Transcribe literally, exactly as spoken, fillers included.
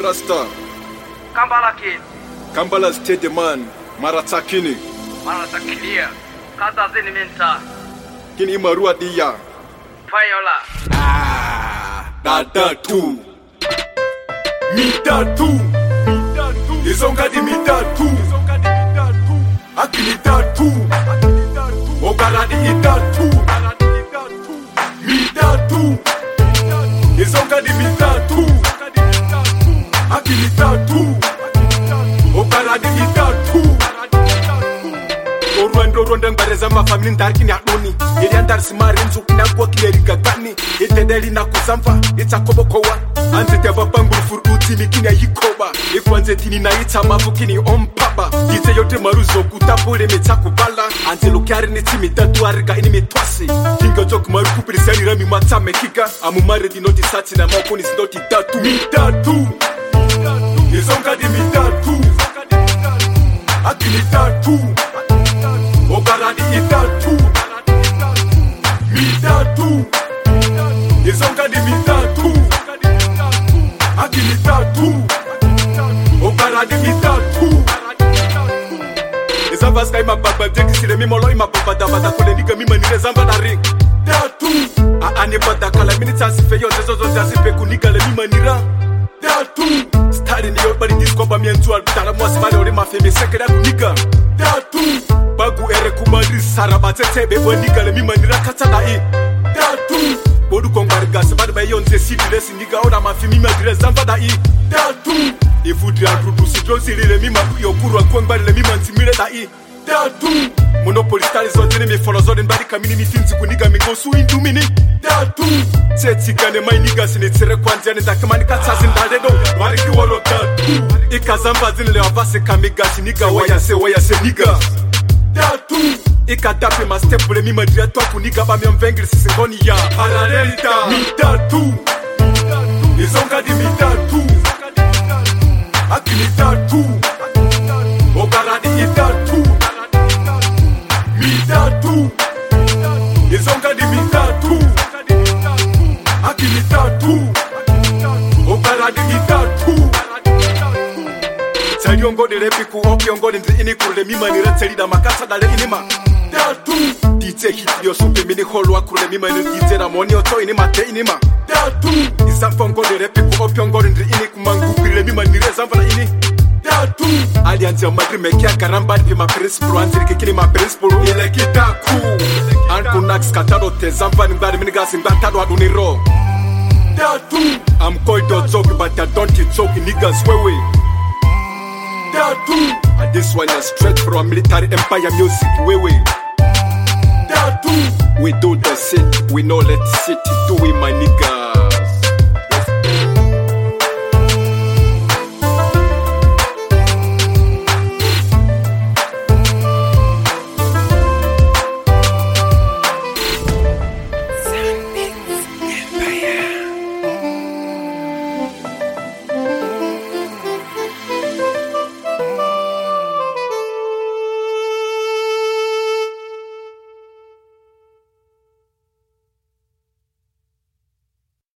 Rasta. Kampala kid. Kampala state man. Maratakini. Maratakilia. Kata zini minta. Kini imarua dia. Fayola. Ah, dada tu. Mita tu. Izonga di mita tu. Akilita tu. Ogara di ita tu. Mita tu. Izonga di mita tu. Akilita tu. Ogara di ita tu. Orwando ronda ngareza mafamili ndarikini adoni ili andar simari nzukina kwa kileri gagani itedeli na kuzamva itakobokowa anze teva panguru furuti mikini yikoba ikwanze tini na ita mavukini ompaba ite yote maruzo kutapole metakubala anze lokari ni timi tatu ariga ini mitwasi kinga joku maru kupirisani rami mata mekiga amumare di noti sati na maukoni sinoti tatu mitatu izonga di mitatu akini tatu Ogara di itatu Mitatu Izonga di mitatu Aki mitatu Ogara di mitatu Izamba ska ima baba deki sile mimolo ima baba dabada kule niga mima nile zamba na ring Tatu Aane bada kala minita sifeyo zezo zonde asipe kuniga le mima nira Tatu Stari ni yobari diskoba mientu albitara mwasibale ore mafeme sekera kuniga Tatu Bagu ere kumari sarabatete be waniga le mimanira katada i Tatu Bodu kongariga sebade ba yonze sibile sindiga ona mafimi madire zambada i Tatu Ifudri agrudu sidron sirire mima yokuru akwangari le mimantimire da i Tatu Monopoly stari zonzini mi follow zoden bari kamini mi finzi kuniga mi gosu indu mini Tatu Teti gane mai niga sinitire kwanjani ndakimani katazin dadedo Wariki wolo tatu Ikazamba zinile wavase kamiga siniga waya se waya se niga Tatu Ikadape ma step ule mima diya toa kuniga ba mi mvengri sisingoni ya Paralelita Mitatu Izonga di mitatu Akini tatu Ogara di itatu Mitatu Izonga di mitatu Akini tatu Ogara di itatu Tayongo de repiku opiongo de ini kurle mima ni retselida makasa dale inima Tatu D J hit yo supe mini holwa kurle mima ni D J na moni oto inima te inima Tatu Isafongo de repiku opiongo de ini kumangu kurle mima ni rezamba ini Tatu Alliance madri mekia karamba di ma principal anziri kikini ma principal ile kitaku Anku nax katado te zamba ni mbari mini gasi mbatado aduniro Tatu I'm called to talk but I don't talk niggas wewe Tatu And this one is straight from military empire music we we Tatu We do the city, we know let city do it my nigga